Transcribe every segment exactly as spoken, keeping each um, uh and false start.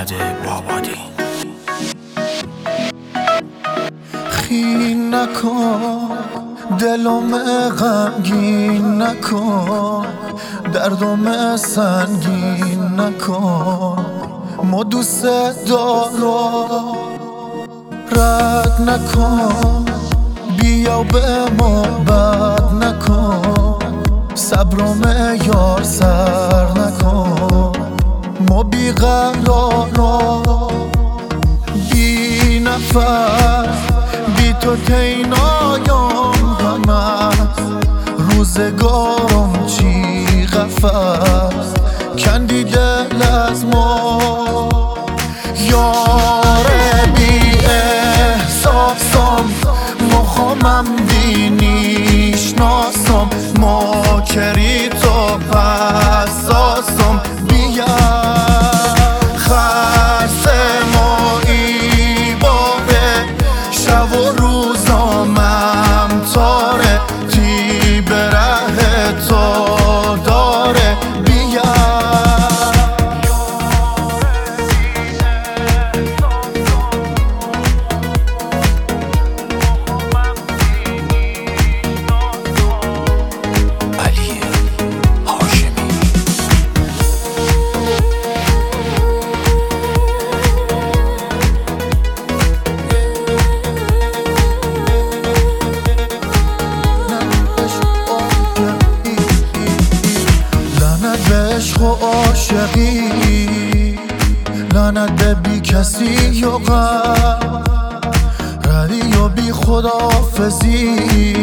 محمد بابادی. خین نکن دلم غمگین نکن، دردم سنگین نکن، ما دوست دارم رد نکن، بیا به ما بد نکن، صبرم یار سر نکن، ما بیقرارم بی نفس، بی تو تینایم غم است، روزگارم چی قفس کندی دل از ما. یار بی احساسم مخامم دینیش ناسم، ماکری تو حساسم، بیا خرس مایی باره، شب و روزامم تاره، تی بره تو داره، بیا عشق و عاشقی، لعنت به بی کسی و غم، ردی و بی خداحافظی،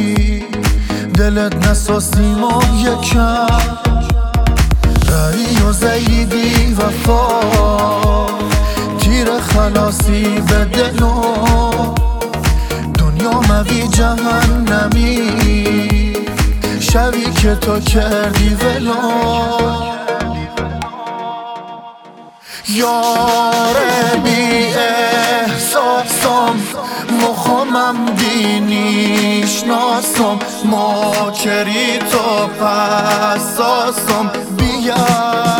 دلت نسازیم و یکم، ردی و زیدی وفا، تیر خلاصی به دلم، دنیا موی جهنمی، شبی که تو کردی ولو. یار بی احساسم مخامم دینیش ناسم، ماکری تو حساسم، بیا